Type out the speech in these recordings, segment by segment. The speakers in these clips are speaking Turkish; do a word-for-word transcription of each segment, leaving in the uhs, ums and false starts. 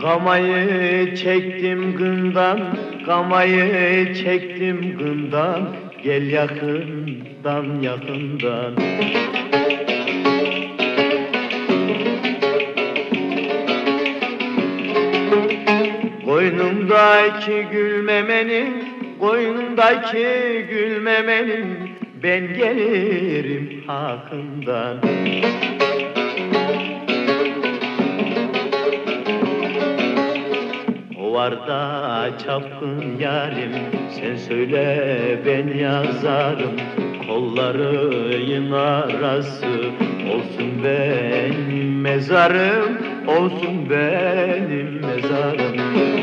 Gamayı çektim gından, gamayı çektim gından, gel yakından yakından. Koynumdaki gülmemenin, koynumdaki gülmemenin, ben gelirim hakkından. Ovarda çapkın yarim, sen söyle ben yazarım. Kolların arası olsun benim mezarım, olsun benim mezarım.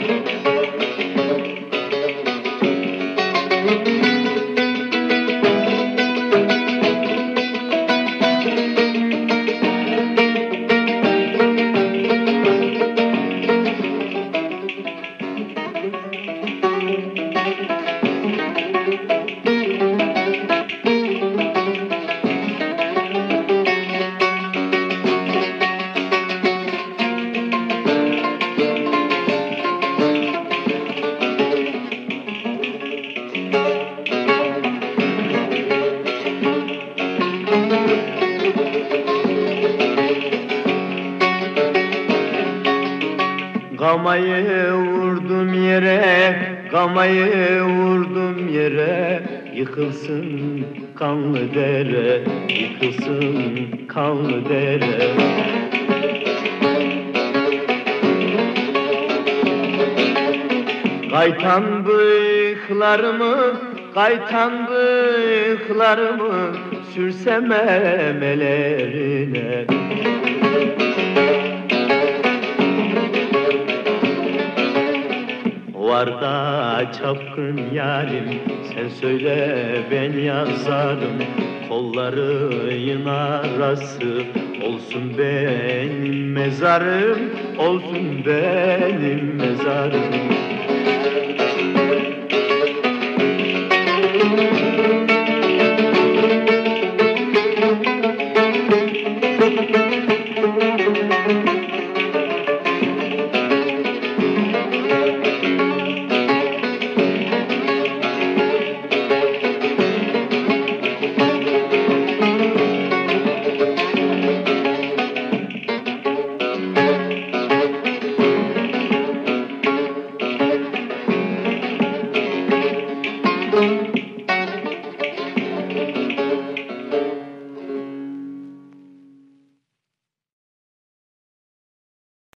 Gamayı vurdum yere, gamayı vurdum yere, yıkılsın kanlı dere, yıkılsın kanlı dere. Kaytan bıyıklarımı, kaytan bıyıklarımı sürsem emelerine. Varda çapkın yarim, sen söyle ben yazarım. Kolların arası olsun benim mezarım, olsun benim mezarım.